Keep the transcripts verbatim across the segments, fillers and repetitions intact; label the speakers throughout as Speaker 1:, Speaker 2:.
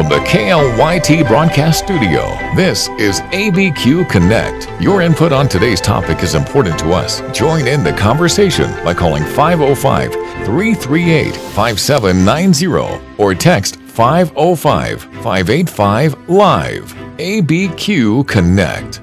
Speaker 1: the K L Y T Broadcast Studio, this is A B Q Connect. Your input on today's topic is important to us. Join in the conversation by calling five oh five, three three eight, five seven nine zero or text five oh five, five eight five, LIVE. A B Q Connect.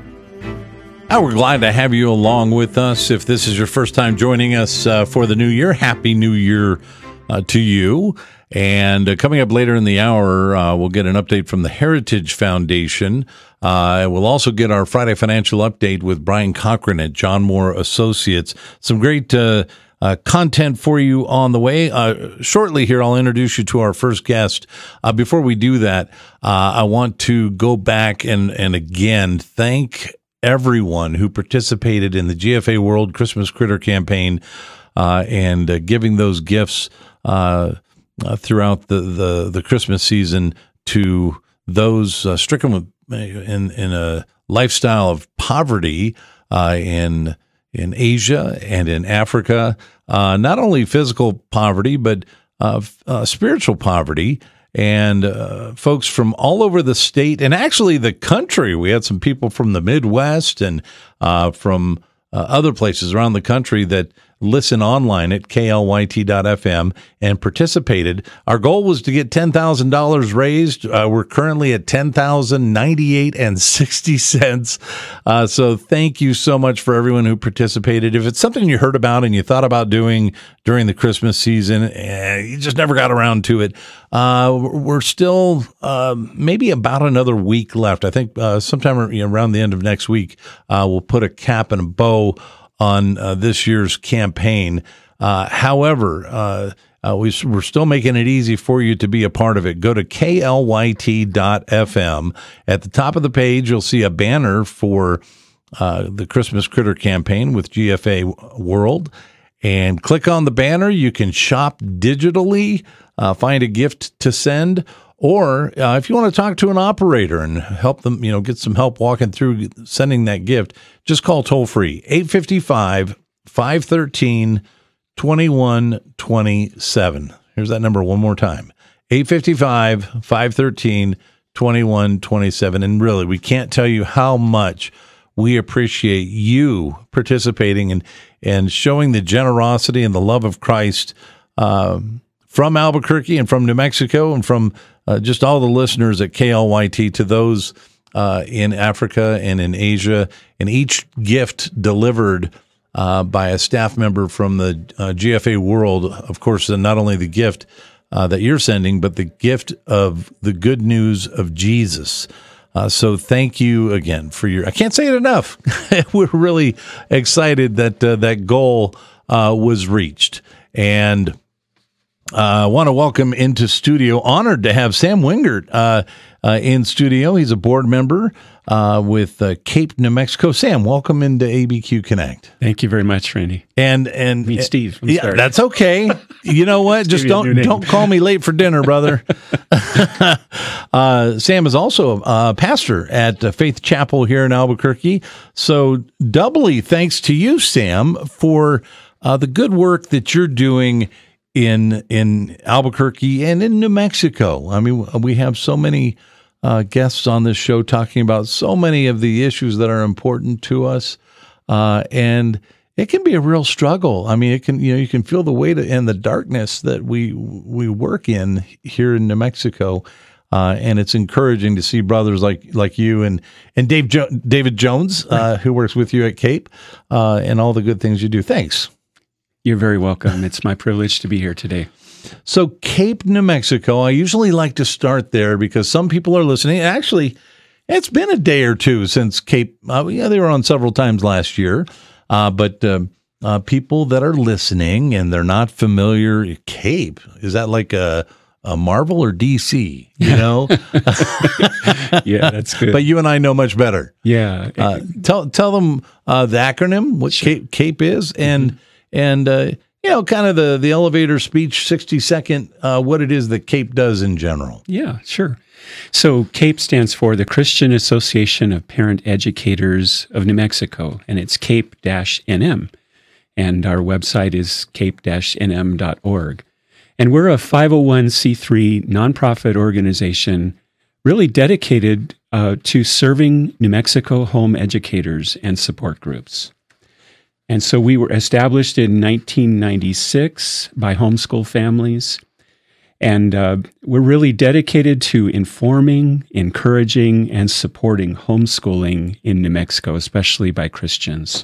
Speaker 2: Oh, we're glad to have you along with us. If this is your first time joining us uh, for the new year, Happy New Year uh, to you. And uh, coming up later in the hour, uh, we'll get an update from the Heritage Foundation. Uh, we'll also get our Friday financial update with Brian Cochran at John Moore Associates. Some great uh, uh, content for you on the way. Uh, shortly here, I'll introduce you to our first guest. Uh, before we do that, uh, I want to go back and, and again thank everyone who participated in the G F A World Christmas Critter Campaign uh, and uh, giving those gifts uh Uh, throughout the, the, the Christmas season to those uh, stricken with, in in a lifestyle of poverty uh, in in Asia and in Africa. Uh, not only physical poverty, but uh, uh, spiritual poverty. And uh, folks from all over the state and actually the country. We had some people from the Midwest and uh, from uh, other places around the country that listen online at K L Y T dot F M and participated. Our goal was to get ten thousand dollars raised. Uh, we're currently at ten thousand ninety-eight dollars and sixty cents. Uh, so thank you so much for everyone who participated. If it's something you heard about and you thought about doing during the Christmas season and you just never got around to it, uh, we're still uh, maybe about another week left. I think uh, sometime you know, around the end of next week, uh, we'll put a cap and a bow on uh, this year's campaign. Uh, however, uh, uh, we, we're still making it easy for you to be a part of it. Go to K L Y T dot F M. At the top of the page, you'll see a banner for uh, the Christmas Critter Campaign with G F A World. And click on the banner. You can shop digitally, uh, find a gift to send, or uh, if you want to talk to an operator and help them, you know, get some help walking through sending that gift, just call toll free eight five five, five one three, two one two seven. Here's that number one more time. eight five five, five one three, two one two seven. And really, we can't tell you how much we appreciate you participating and, and showing the generosity and the love of Christ uh, from Albuquerque and from New Mexico and from Uh, just all the listeners at K L Y T to those uh, in Africa and in Asia, and each gift delivered uh, by a staff member from the uh, G F A World, of course, and not only the gift uh, that you're sending, but the gift of the good news of Jesus. Uh, so thank you again for your, I can't say it enough. We're really excited that uh, that goal uh, was reached. And Uh, I want to welcome into studio, honored to have Sam Wingert uh, uh, in studio. He's a board member uh, with uh, Cape, New Mexico. Sam, welcome into A B Q Connect.
Speaker 3: Thank you very much, Randy.
Speaker 2: And and
Speaker 3: meet Steve. I'm
Speaker 2: yeah,
Speaker 3: sorry.
Speaker 2: That's okay. You know what? Just don't don't call me late for dinner, brother. uh, Sam is also a pastor at uh, Faith Chapel here in Albuquerque. So doubly thanks to you, Sam, for uh, the good work that you're doing in in Albuquerque and in New Mexico. I mean, we have so many uh, guests on this show talking about so many of the issues that are important to us, uh, and it can be a real struggle. I mean, it can you know you can feel the weight and the darkness that we we work in here in New Mexico, uh, and it's encouraging to see brothers like like you and and Dave jo- David Jones, uh, who works with you at Cape, uh, and all the good things you do. Thanks.
Speaker 3: You're very welcome. It's my privilege to be here today.
Speaker 2: So Cape, New Mexico, I usually like to start there because some people are listening. Actually, it's been a day or two since Cape. Uh, yeah, they were on several times last year. Uh, but uh, uh, people that are listening and they're not familiar, Cape, is that like a, a Marvel or D C? You know?
Speaker 3: Yeah, that's good.
Speaker 2: But you and I know much better.
Speaker 3: Yeah.
Speaker 2: Uh, tell tell them uh, the acronym, what
Speaker 3: Sure.
Speaker 2: Cape, Cape is, and mm-hmm. And, uh, you know, kind of the, the elevator speech, sixty second, uh, what it is that Cape does in general.
Speaker 3: Yeah, sure. So CAPE stands for the Christian Association of Parent Educators of New Mexico, and it's cape dash N M. And our website is cape dash N M dot org. And we're a five oh one c three nonprofit organization really dedicated uh, to serving New Mexico home educators and support groups. And so we were established in nineteen ninety-six by homeschool families. And uh, we're really dedicated to informing, encouraging, and supporting homeschooling in New Mexico, especially by Christians.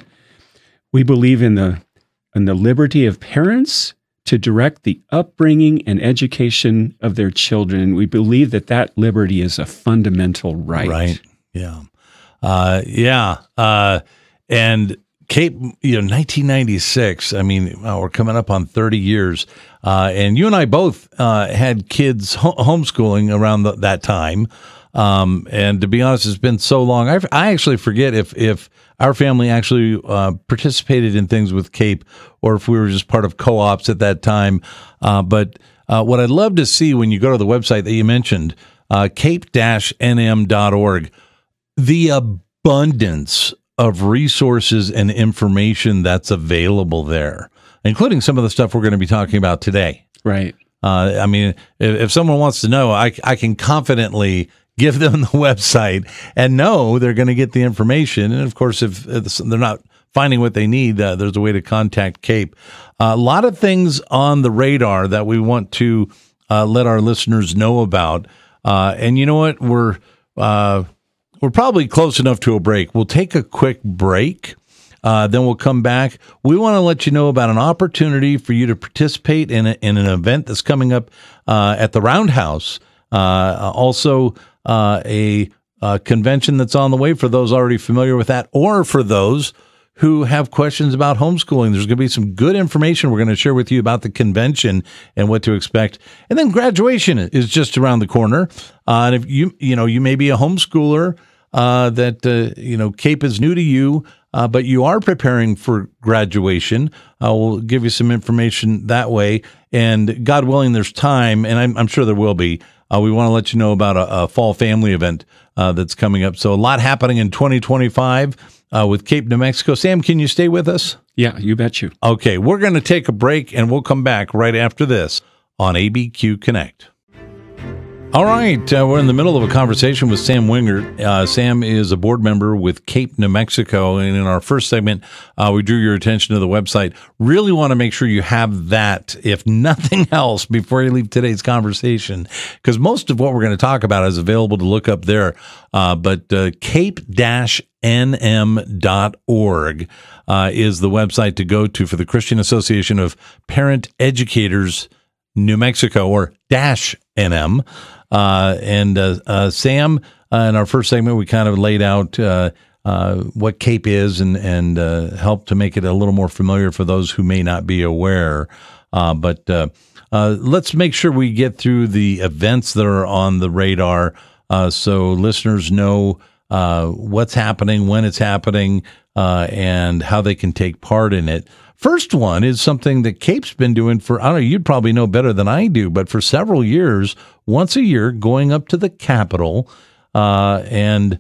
Speaker 3: We believe in the in the liberty of parents to direct the upbringing and education of their children. We believe that that liberty is a fundamental right.
Speaker 2: Right. Yeah. Uh, yeah. Uh, and Cape, you know, nineteen ninety-six, I mean, wow, we're coming up on thirty years. Uh, and you and I both uh, had kids ho- homeschooling around the, that time. Um, and to be honest, it's been so long. I, I actually forget if, if our family actually uh, participated in things with Cape or if we were just part of co-ops at that time. Uh, but uh, what I'd love to see when you go to the website that you mentioned, uh, cape dash n m dot org, the abundance of resources and information that's available there, including some of the stuff we're going to be talking about today.
Speaker 3: Right.
Speaker 2: Uh, I mean, if, if someone wants to know, I, I can confidently give them the website and know they're going to get the information. And of course, if they're not finding what they need, uh, there's a way to contact Cape. Uh, a lot of things on the radar that we want to uh, let our listeners know about. Uh, and you know what? We're uh, we're probably close enough to a break. We'll take a quick break. Uh, then we'll come back. We want to let you know about an opportunity for you to participate in, a, in an event that's coming up uh, at the Roundhouse. Uh, also, uh, a, a convention that's on the way for those already familiar with that, or for those who have questions about homeschooling. There's going to be some good information we're going to share with you about the convention and what to expect. And then graduation is just around the corner. Uh, and if you, you know, you may be a homeschooler uh, that, uh, you know, Cape is new to you, uh, but you are preparing for graduation. Uh, we'll give you some information that way. And God willing, there's time, and I'm, I'm sure there will be. Uh, we want to let you know about a, a fall family event uh, that's coming up. So a lot happening in twenty twenty-five uh, with Cape, New Mexico. Sam, can you stay with us?
Speaker 3: Yeah, you bet you.
Speaker 2: Okay, we're going to take a break, and we'll come back right after this on A B Q Connect. All right, uh, we're in the middle of a conversation with Sam Wingert. Uh, Sam is a board member with Cape, New Mexico, and in our first segment, uh, we drew your attention to the website. Really want to make sure you have that, if nothing else, before you leave today's conversation, because most of what we're going to talk about is available to look up there. Uh, but uh, cape dash n m dot org uh, is the website to go to for the Christian Association of Parent Educators, New Mexico, or dash N M. Uh, and uh, uh, Sam, uh, in our first segment, we kind of laid out uh, uh, what Cape is and and uh, helped to make it a little more familiar for those who may not be aware. Uh, but uh, uh, let's make sure we get through the events that are on the radar uh, so listeners know uh, what's happening, when it's happening, uh, and how they can take part in it. First one is something that Cape's been doing for, I don't know, you'd probably know better than I do, but for several years, once a year, going up to the Capitol. Uh, and,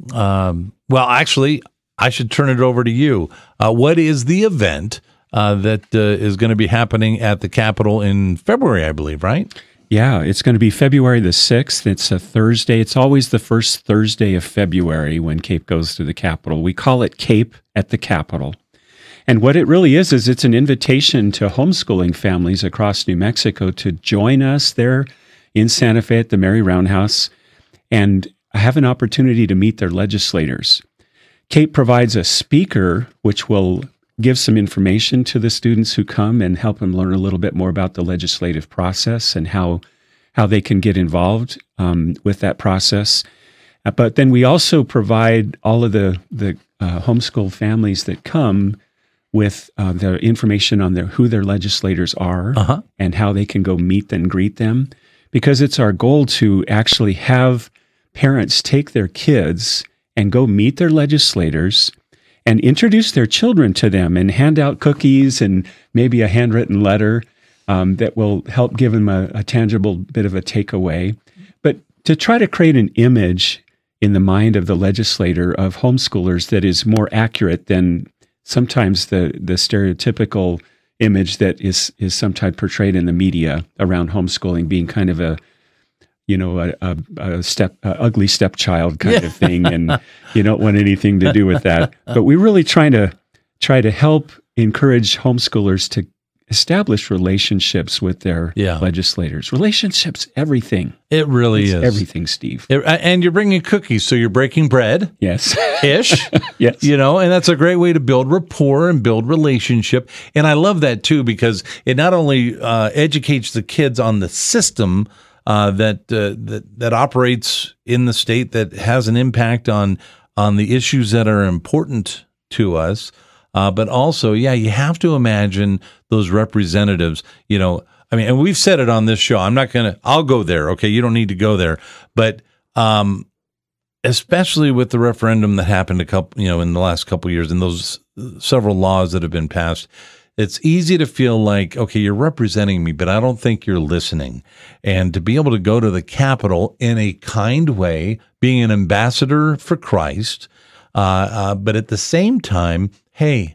Speaker 2: um, well, actually, I should turn it over to you. Uh, what is the event uh, that uh, is going to be happening at the Capitol in February, I believe, right?
Speaker 3: Yeah, it's going to be February the sixth. It's a Thursday. It's always the first Thursday of February when Cape goes to the Capitol. We call it Cape at the Capitol. And what it really is, is it's an invitation to homeschooling families across New Mexico to join us there in Santa Fe at the Mary Roundhouse and have an opportunity to meet their legislators. Cape provides a speaker which will give some information to the students who come and help them learn a little bit more about the legislative process and how how they can get involved um, with that process. Uh, but then we also provide all of the, the uh, homeschool families that come with uh, the information on their who their legislators are uh-huh. and how they can go meet and greet them, because it's our goal to actually have parents take their kids and go meet their legislators and introduce their children to them and hand out cookies and maybe a handwritten letter um, that will help give them a, a tangible bit of a takeaway. But to try to create an image in the mind of the legislator of homeschoolers that is more accurate than sometimes the, the stereotypical image that is is sometimes portrayed in the media around homeschooling being kind of a, you know, a, a, a step, a ugly stepchild kind of thing, and you don't want anything to do with that. But we're really trying to try to help encourage homeschoolers to establish relationships with their
Speaker 2: Yeah.
Speaker 3: legislators. Relationships, everything.
Speaker 2: It really
Speaker 3: It's
Speaker 2: is.
Speaker 3: everything, Steve.
Speaker 2: It- and you're bringing cookies, so you're breaking bread.
Speaker 3: Yes.
Speaker 2: Ish.
Speaker 3: Yes.
Speaker 2: You know, and that's a great way to build rapport and build relationship. And I love that too, because it not only uh, educates the kids on the system uh, that, uh, that that operates in the state, that has an impact on on the issues that are important to us, uh, but also, yeah, you have to imagine those representatives. You know, I mean, and we've said it on this show. I'm not gonna. I'll go there. Okay, you don't need to go there, but. Um, Especially with the referendum that happened a couple, you know, in the last couple of years, and those several laws that have been passed, it's easy to feel like, okay, you're representing me, but I don't think you're listening. And to be able to go to the Capitol in a kind way, being an ambassador for Christ, uh, uh, but at the same time, hey,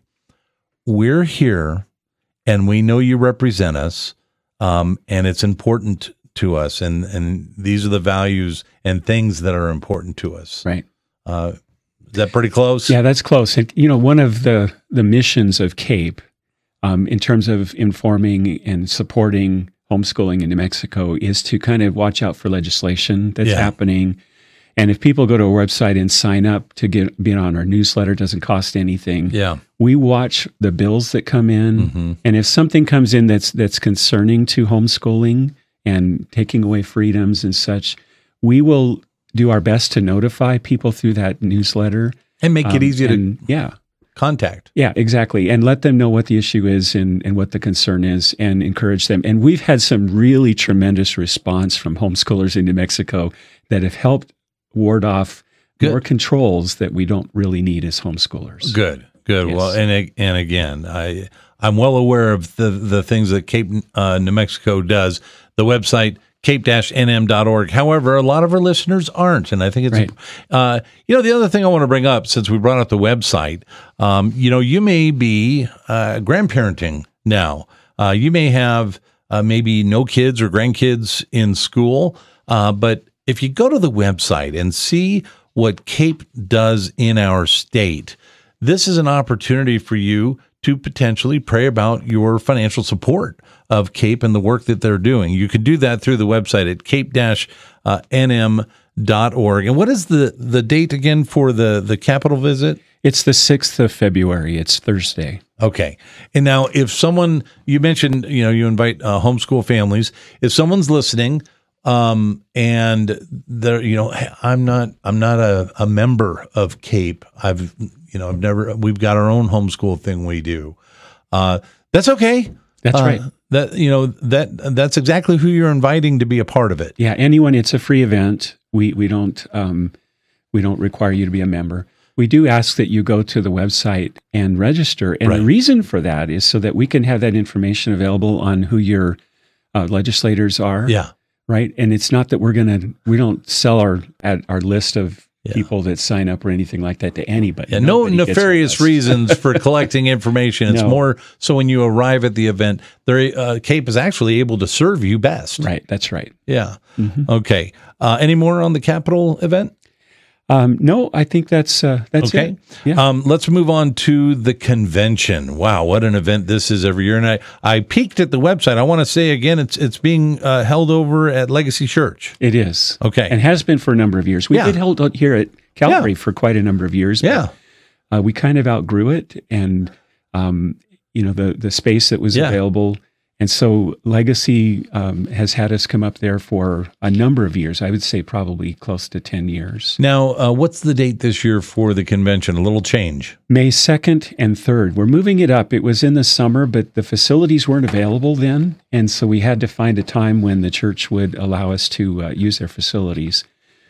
Speaker 2: we're here, and we know you represent us, um, and it's important to us, and and these are the values and things that are important to us.
Speaker 3: Right.
Speaker 2: Uh, is that pretty close?
Speaker 3: Yeah, that's close. And, you know, one of the, the missions of CAPE, um, in terms of informing and supporting homeschooling in New Mexico, is to kind of watch out for legislation that's
Speaker 2: Yeah.
Speaker 3: happening. And if people go to our website and sign up to get be on our newsletter, it doesn't cost anything.
Speaker 2: Yeah.
Speaker 3: We watch the bills that come in,
Speaker 2: Mm-hmm.
Speaker 3: and if something comes in that's that's concerning to homeschooling and taking away freedoms and such, we will do our best to notify people through that newsletter.
Speaker 2: And make it
Speaker 3: Um,
Speaker 2: easy to
Speaker 3: and, yeah.
Speaker 2: contact.
Speaker 3: Yeah, exactly. And let them know what the issue is and, and what the concern is, and encourage them. And we've had some really tremendous response from homeschoolers in New Mexico that have helped ward off
Speaker 2: Good.
Speaker 3: more controls that we don't really need as homeschoolers.
Speaker 2: Good, good.
Speaker 3: Yes.
Speaker 2: Well, and and again, I I'm well aware of the the things that Cape uh, New Mexico does. The website cape dash n m dot org. However, a lot of our listeners aren't, and I think it's
Speaker 3: Right.
Speaker 2: uh, you know, the other thing I want to bring up, since we brought up the website, um, you know, you may be uh, grandparenting now. Uh, you may have uh, maybe no kids or grandkids in school, uh, but if you go to the website and see what CAPE does in our state, this is an opportunity for you to potentially pray about your financial support of CAPE and the work that they're doing. You can do that through the website at cape dash n m dot org. And what is the, the date again for the, the Capitol visit?
Speaker 3: It's the sixth of February. It's Thursday.
Speaker 2: Okay. And now if someone, you mentioned, you know, you invite uh, homeschool families, if someone's listening, um, and they're, you know, hey, I'm not, I'm not a, a member of CAPE. I've, you know, I've never, we've got our own homeschool thing we do. Uh, that's okay.
Speaker 3: That's
Speaker 2: Uh,
Speaker 3: right.
Speaker 2: That, you know, that, that's exactly who you're inviting to be a part of it.
Speaker 3: Yeah, anyone. It's a free event. We we don't um, we don't require you to be a member. We do ask that you go to the website and register. And
Speaker 2: Right.
Speaker 3: the reason for that is so that we can have that information available on who your uh, legislators are.
Speaker 2: Yeah.
Speaker 3: Right. And it's not that we're gonna we don't sell our at our list of
Speaker 2: Yeah.
Speaker 3: people that sign up or anything like that to anybody.
Speaker 2: Yeah, no
Speaker 3: Nobody gets a
Speaker 2: nefarious
Speaker 3: list.
Speaker 2: reasons for collecting information. It's
Speaker 3: No.
Speaker 2: more so when you arrive at the event, there, uh, CAPE is actually able to serve you best.
Speaker 3: Right. That's right.
Speaker 2: Yeah.
Speaker 3: Mhm.
Speaker 2: Okay. Uh, any more on the Capitol event?
Speaker 3: Um, no, I think that's uh, that's
Speaker 2: Okay.
Speaker 3: it. Yeah.
Speaker 2: Um, let's move on to the convention. Wow, what an event this is every year. And I, I peeked at the website. I want to say again, it's it's being uh, held over at Legacy Church.
Speaker 3: It is.
Speaker 2: Okay.
Speaker 3: And has been for a number of years. We've
Speaker 2: Yeah.
Speaker 3: been held out here at Calvary for quite a number of years. but,
Speaker 2: Yeah.
Speaker 3: uh, we kind of outgrew it, and um, you know the the space that was
Speaker 2: Yeah.
Speaker 3: available, and so Legacy um, has had us come up there for a number of years. I would say probably close to ten years.
Speaker 2: Now, uh, what's the date this year for the convention? A little change.
Speaker 3: May second and third. We're moving it up. It was in the summer, but the facilities weren't available then, and so we had to find a time when the church would allow us to uh, use their facilities.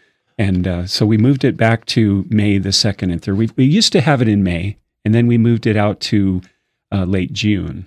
Speaker 3: And uh, so we moved it back to May the second and third. We, we used to have it in May, and then we moved it out to uh, late June.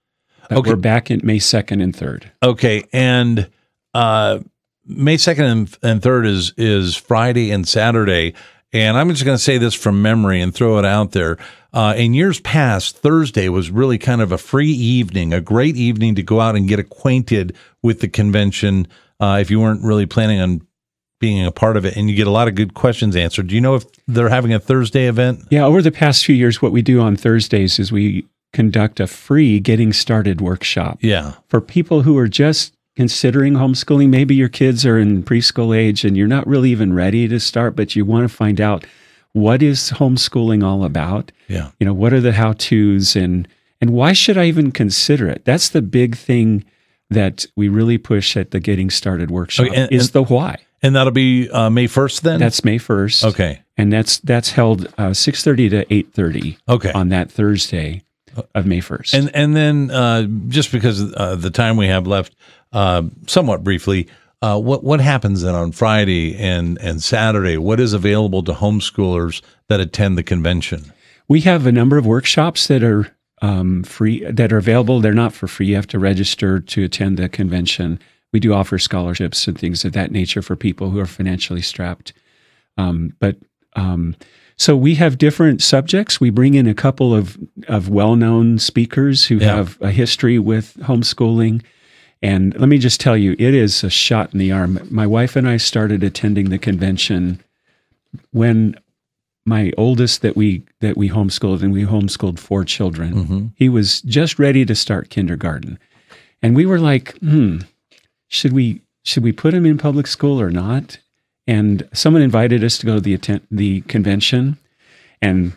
Speaker 3: But
Speaker 2: Okay.
Speaker 3: we're back in May second and third.
Speaker 2: Okay, and uh, May second and, and third is is Friday and Saturday, And I'm just going to say this from memory and throw it out there. Uh, in years past, Thursday was really kind of a free evening, a great evening to go out and get acquainted with the convention uh, if you weren't really planning on being a part of it, and you get a lot of good questions answered. Do you know if they're having a Thursday event?
Speaker 3: Yeah, over the past few years, what we do on Thursdays is we conduct a free Getting Started workshop.
Speaker 2: Yeah.
Speaker 3: For people who are just considering homeschooling. Maybe your kids are in preschool age and you're not really even ready to start, but you want to find out what is homeschooling all about?
Speaker 2: Yeah.
Speaker 3: You know, what are the how-tos and and why should I even consider it? That's the big thing that we really push at the Getting Started workshop
Speaker 2: Okay, and,
Speaker 3: is
Speaker 2: and,
Speaker 3: the why.
Speaker 2: And that'll be uh, May first then?
Speaker 3: That's May first.
Speaker 2: Okay.
Speaker 3: And that's that's held uh, six thirty to eight thirty
Speaker 2: okay.
Speaker 3: on that Thursday of May first.
Speaker 2: And and then uh, just because of uh, the time we have left, uh, somewhat briefly, uh, what what happens then on Friday and, and Saturday? What is available to homeschoolers that attend the convention?
Speaker 3: We have a number of workshops that are um, free, that are available. They're not for free. You have to register to attend the convention. We do offer scholarships and things of that nature for people who are financially strapped. Um, but um, so we have different subjects. We bring in a couple of, of well-known speakers who
Speaker 2: Yeah.
Speaker 3: have a history with homeschooling. And let me just tell you, it is a shot in the arm. My wife and I started attending the convention when my oldest that we that we homeschooled, and we homeschooled four children,
Speaker 2: Mm-hmm.
Speaker 3: he was just ready to start kindergarten. And we were like, hmm, should we should we put him in public school or not? And someone invited us to go to the atten- the convention, and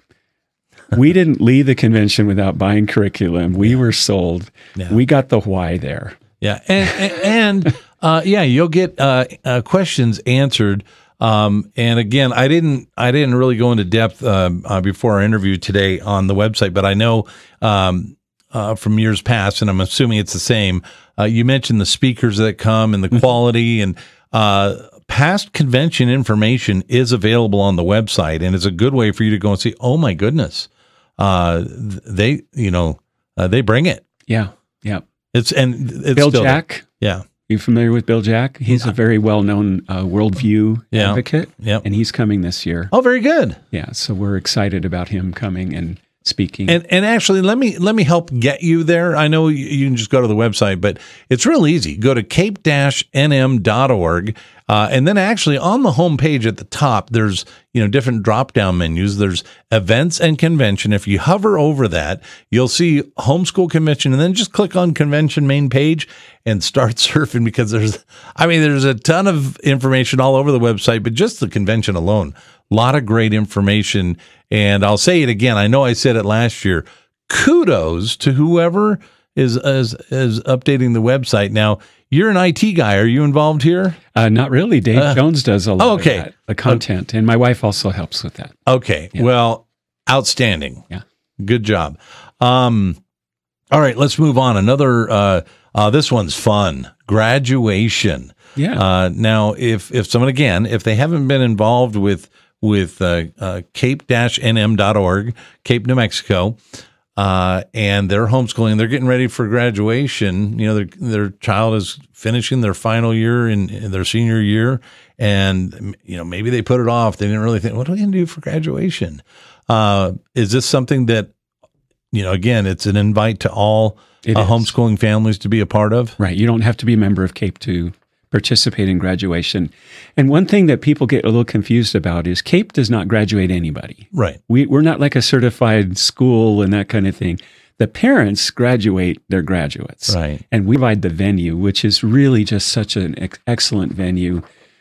Speaker 3: we didn't leave the convention without buying curriculum. We were sold.
Speaker 2: Yeah.
Speaker 3: We got the why there.
Speaker 2: Yeah, and and, and uh, yeah, you'll get uh, uh, questions answered. Um, and again, I didn't I didn't really go into depth uh, uh, before our interview today on the website, but I know um, uh, from years past, and I'm assuming it's the same. Uh, you mentioned the speakers that come and the quality, and uh, past convention information is available on the website, and it's a good way for you to go and see. Oh my goodness, uh, they you know uh, they bring it.
Speaker 3: Yeah, yeah.
Speaker 2: It's and it's
Speaker 3: Bill
Speaker 2: still,
Speaker 3: Jack.
Speaker 2: Yeah.
Speaker 3: You familiar with Bill Jack? He's a very well-known uh, worldview
Speaker 2: Yeah.
Speaker 3: advocate,
Speaker 2: Yep.
Speaker 3: and he's coming this year.
Speaker 2: Oh, very good.
Speaker 3: Yeah, so we're excited about him coming and speaking.
Speaker 2: And and actually, let me let me help get you there. I know you, you can just go to the website, but it's real easy. Go to cape dash n m dot org, uh, and then actually on the homepage at the top, there's you know different drop down menus. There's events and convention. If you hover over that, you'll see homeschool convention, and then just click on convention main page and start surfing, because there's I mean there's a ton of information all over the website, but just the convention alone, a lot of great information. And I'll say it again. I know I said it last year. Kudos to whoever is is, is updating the website. Now, you're an I T guy. Are you involved here?
Speaker 3: uh, not really. Dave
Speaker 2: Uh,
Speaker 3: Jones does a lot
Speaker 2: oh, okay.
Speaker 3: of that, the content, and my wife also helps with that.
Speaker 2: Okay.
Speaker 3: Yeah.
Speaker 2: Well, outstanding.
Speaker 3: Yeah.
Speaker 2: Good job. Um, all right, let's move on. Another, uh, uh, this one's fun. Graduation.
Speaker 3: Yeah.
Speaker 2: Uh, now, if if someone, again, if they haven't been involved with with uh, uh, cape dash n m dot org, Cape, New Mexico, uh, and they're homeschooling, they're getting ready for graduation. You know, their their child is finishing their final year in, in their senior year, and you know maybe they put it off. They didn't really think, what are we going to do for graduation? Uh, is this something that, you know, again, it's an invite to all
Speaker 3: It
Speaker 2: uh,
Speaker 3: is.
Speaker 2: homeschooling families to be a part of?
Speaker 3: Right. You don't have to be a member of CAPE to participate in graduation. And one thing that people get a little confused about is CAPE does not graduate anybody.
Speaker 2: Right.
Speaker 3: We, we're not like a certified school and that kind of thing. The parents graduate their graduates.
Speaker 2: Right.
Speaker 3: And we provide the venue, which is really just such an ex- excellent venue.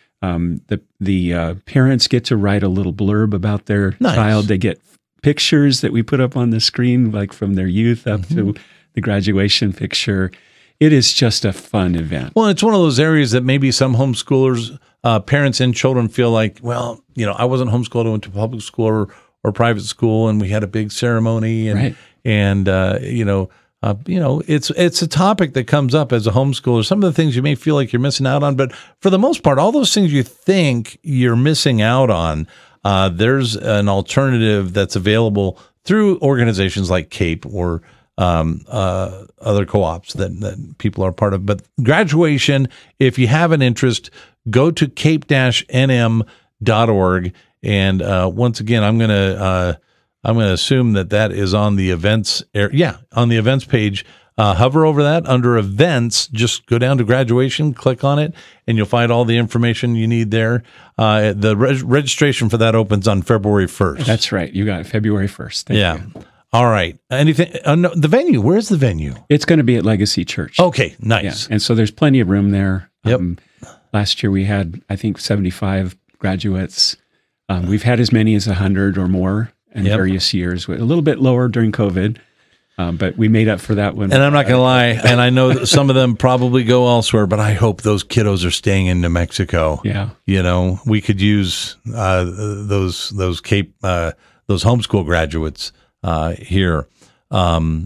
Speaker 3: Um, the the uh, parents get to write a little blurb about their
Speaker 2: Nice.
Speaker 3: child. They get pictures that we put up on the screen, like from their youth up
Speaker 2: Mm-hmm.
Speaker 3: to the graduation picture. It is just a fun event.
Speaker 2: Well, it's one of those areas that maybe some homeschoolers, uh, parents and children feel like, well, you know, I wasn't homeschooled. I went to public school or, or private school, and we had a big ceremony, and
Speaker 3: Right.
Speaker 2: and uh, you know, uh, you know, it's it's a topic that comes up as a homeschooler. Some of the things you may feel like you're missing out on, but for the most part, all those things you think you're missing out on, uh, there's an alternative that's available through organizations like CAPE or um, uh, other co-ops that, that people are part of. But graduation, if you have an interest, go to cape dash n m dot org And uh, once again, I'm gonna uh, I'm gonna assume that that is on the events. Area. Yeah, on the events page. Uh, hover over that under events. Just go down to graduation, click on it, and you'll find all the information you need there. Uh, the reg- registration for that opens on February first.
Speaker 3: That's right. You got it. February first. Thank
Speaker 2: yeah.
Speaker 3: you.
Speaker 2: All right. Anything? Uh, no, the venue. Where's the venue?
Speaker 3: It's going to be at Legacy Church.
Speaker 2: Okay.
Speaker 3: Yeah.
Speaker 2: Nice.
Speaker 3: And so there's plenty of room there.
Speaker 2: Yep.
Speaker 3: Um, last year we had, I think, seventy-five graduates. Um, we've had as many as one hundred or more in
Speaker 2: Yep.
Speaker 3: various years. A little bit lower during COVID, um, but we made up for that one.
Speaker 2: And I'm not going to lie, and I know that some of them probably go elsewhere, but I hope those kiddos are staying in New Mexico.
Speaker 3: Yeah.
Speaker 2: You know, we could use uh, those those Cape uh, those homeschool graduates uh, here. Um,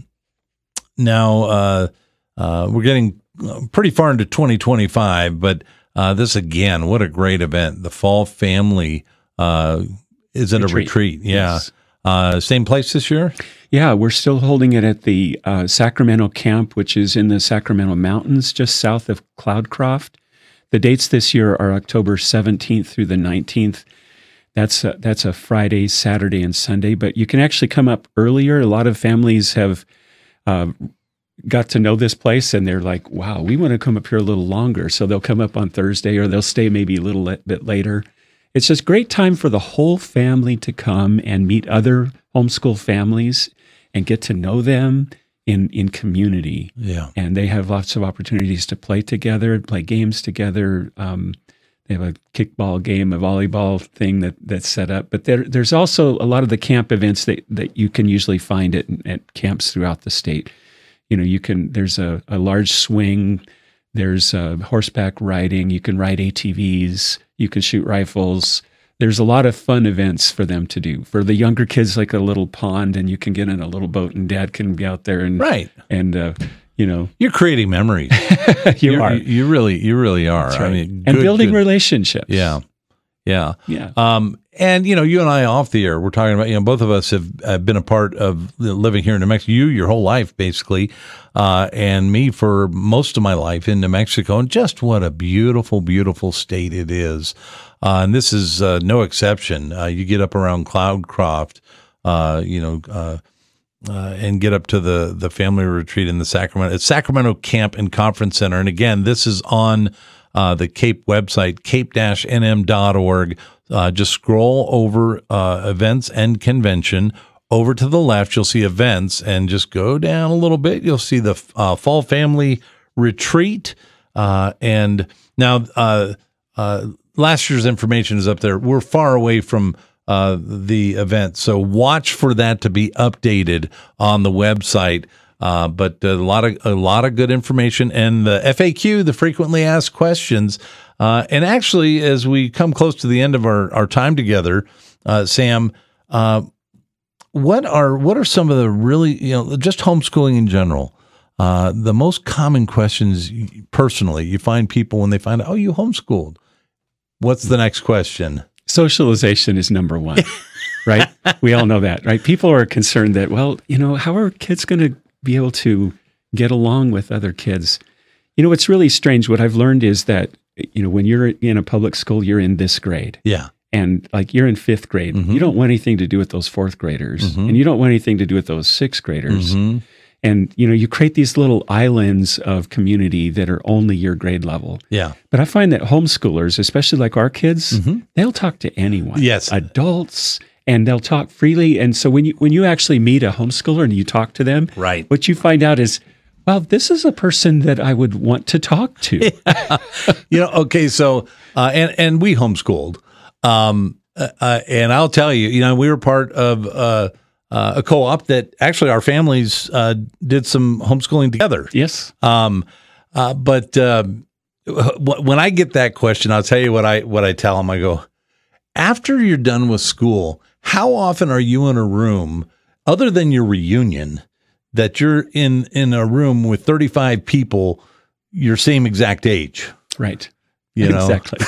Speaker 2: now uh, uh, we're getting pretty far into twenty twenty-five, but uh, this again, what a great event! The Fall Family uh, is it a
Speaker 3: Retreat.
Speaker 2: retreat? Yeah.
Speaker 3: Yes.
Speaker 2: Uh, same place this year?
Speaker 3: Yeah, we're still holding it at the uh, Sacramento Camp, which is in the Sacramento Mountains, just south of Cloudcroft. The dates this year are October seventeenth through the nineteenth. That's a, that's a Friday, Saturday, and Sunday, but you can actually come up earlier. A lot of families have uh, got to know this place, and they're like, wow, we want to come up here a little longer. So they'll come up on Thursday, or they'll stay maybe a little le- bit later. It's just a great time for the whole family to come and meet other homeschool families and get to know them in, in community.
Speaker 2: Yeah.
Speaker 3: And they have lots of opportunities to play together, play games together. Um, they have a kickball game, a volleyball thing that that's set up. But there, there's also a lot of the camp events that, that you can usually find at, at camps throughout the state. You know, you can, there's a, a large swing, there's uh, horseback riding, you can ride A T Vs, you can shoot rifles. There's a lot of fun events for them to do. For the younger kids, like a little pond, and you can get in a little boat, and Dad can be out there and
Speaker 2: Right.
Speaker 3: and uh, you know,
Speaker 2: You're creating memories.
Speaker 3: you
Speaker 2: You're-
Speaker 3: are
Speaker 2: You, you really, you really are.
Speaker 3: That's
Speaker 2: I
Speaker 3: right.
Speaker 2: mean,
Speaker 3: and
Speaker 2: good-
Speaker 3: building
Speaker 2: good-
Speaker 3: relationships.
Speaker 2: Yeah. Yeah.
Speaker 3: yeah,
Speaker 2: Um, and, you know, you and I off the air, we're talking about, you know, both of us have uh, been a part of living here in New Mexico, you your whole life, basically, uh, and me for most of my life in New Mexico. And just what a beautiful, beautiful state it is. Uh, and this is uh, no exception. Uh, you get up around Cloudcroft, uh, you know, uh, uh, and get up to the, the family retreat in the Sacramento, it's Sacramento Camp and Conference Center. And again, this is on uh, the CAPE website, cape dash n m dot org. Uh, just scroll over uh, events and convention. Over to the left, you'll see events, and just go down a little bit. You'll see the uh, Fall Family Retreat. Uh, and now, uh, uh, last year's information is up there. We're far away from uh, the event, so watch for that to be updated on the website. Uh, but a lot of a lot of good information, and the F A Q, the frequently asked questions. Uh, and actually, as we come close to the end of our, our time together, uh, Sam, uh, what are what are some of the really, you know, just homeschooling in general, uh, the most common questions personally you find people when they find out, oh, you homeschooled? What's the next question?
Speaker 3: Socialization is number one, right? We all know that, right? People are concerned that, well, you know, how are kids going to be able to get along with other kids? You know, what's really strange, what I've learned is that, you know, when you're in a public school, you're in this grade.
Speaker 2: Yeah.
Speaker 3: And like you're in fifth grade,
Speaker 2: Mhm.
Speaker 3: you don't want anything to do with those fourth graders,
Speaker 2: Mhm.
Speaker 3: and you don't want anything to do with those sixth graders.
Speaker 2: Mhm.
Speaker 3: And, you know, you create these little islands of community that are only your grade level.
Speaker 2: Yeah.
Speaker 3: But I find that homeschoolers, especially like our kids,
Speaker 2: Mhm.
Speaker 3: they'll talk to anyone.
Speaker 2: Yes.
Speaker 3: Adults, and they'll talk freely. And so when you when you actually meet a homeschooler and you talk to them,
Speaker 2: Right.
Speaker 3: what you find out is, well, this is a person that I would want to talk to.
Speaker 2: You know, okay, so uh, and and we homeschooled, um, uh, uh, and I'll tell you, you know, we were part of uh, uh, a co-op that actually our families uh, did some homeschooling together.
Speaker 3: Yes.
Speaker 2: Um, uh, but uh, w- when I get that question, I'll tell you what I what I tell them. I go, after you're done with school, how often are you in a room other than your reunion that you're in in a room with thirty-five people your same exact age?
Speaker 3: Right.
Speaker 2: You know?
Speaker 3: Exactly.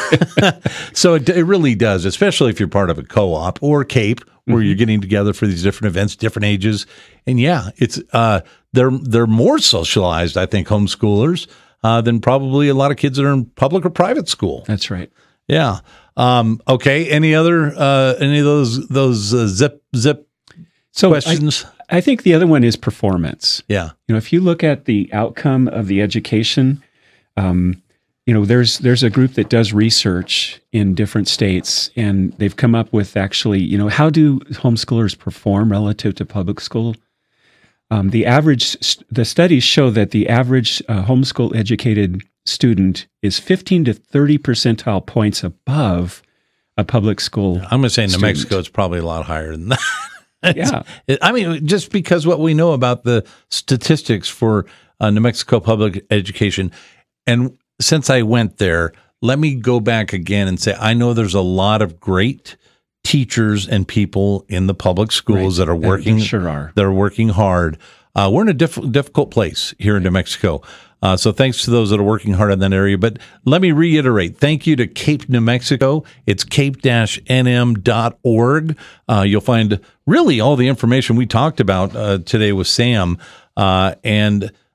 Speaker 2: So it, it really does, especially if you're part of a co-op or CAPE, where you're getting together for these different events, different ages. And yeah, it's uh, they're they're more socialized, I think, homeschoolers uh, than probably a lot of kids that are in public or private school.
Speaker 3: That's right.
Speaker 2: Yeah. Um, okay. Any other uh, any of those those uh, zip zip
Speaker 3: so
Speaker 2: questions?
Speaker 3: I, I think the other one is performance.
Speaker 2: Yeah.
Speaker 3: You know, if you look at the outcome of the education, um, you know, there's there's a group that does research in different states, and they've come up with actually, you know, how do homeschoolers perform relative to public school? Um, the average, the studies show that the average uh, homeschool educated student is fifteen to thirty percentile points above a public school.
Speaker 2: I'm going to say in New
Speaker 3: student.
Speaker 2: Mexico, it's probably a lot higher than that.
Speaker 3: Yeah.
Speaker 2: It, I mean, just because what we know about the statistics for uh, New Mexico public education. And since I went there, let me go back again and say, I know there's a lot of great teachers and people in the public schools
Speaker 3: Right.
Speaker 2: that are working,
Speaker 3: There sure are.
Speaker 2: that are working hard. Uh, we're in a diff- difficult place here in New Mexico. Uh, so thanks to those that are working hard in that area. But let me reiterate, thank you to Cape, New Mexico. It's cape dash n m dot org. Uh, you'll find really all the information we talked about uh, today with Sam. Uh, and